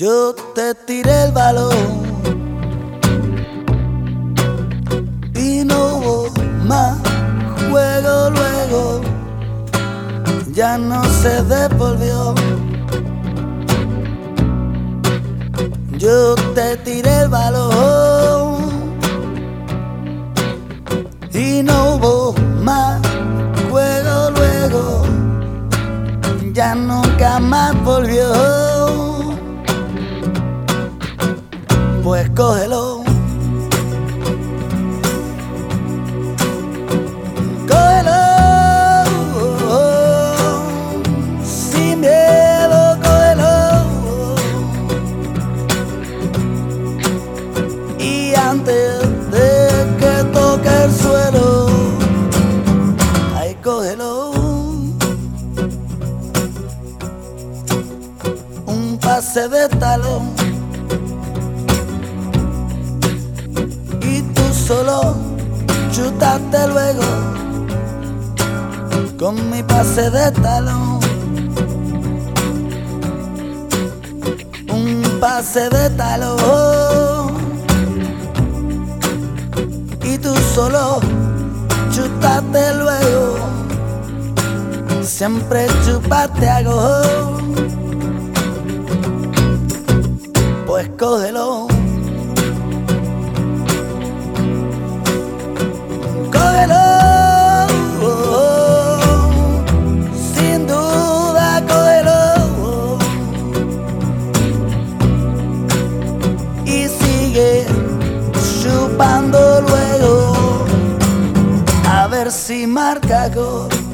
Yo te tiré el balón y no hubo más juego luego, ya no se devolvió. Yo te tiré el balón y no hubo más juego luego, ya nunca más volvió. Pues cógelo, cógelo, sin miedo, cógelo. Y antes de que toque el suelo, ahí cógelo. Un pase de talón y tú solo chutaste luego con mi pase de talón. Un pase de talón y tú solo chutaste luego, siempre chupaste a go. Pues cógelo, cógelo, sin duda cógelo, y sigue chupando luego, a ver si marca gol.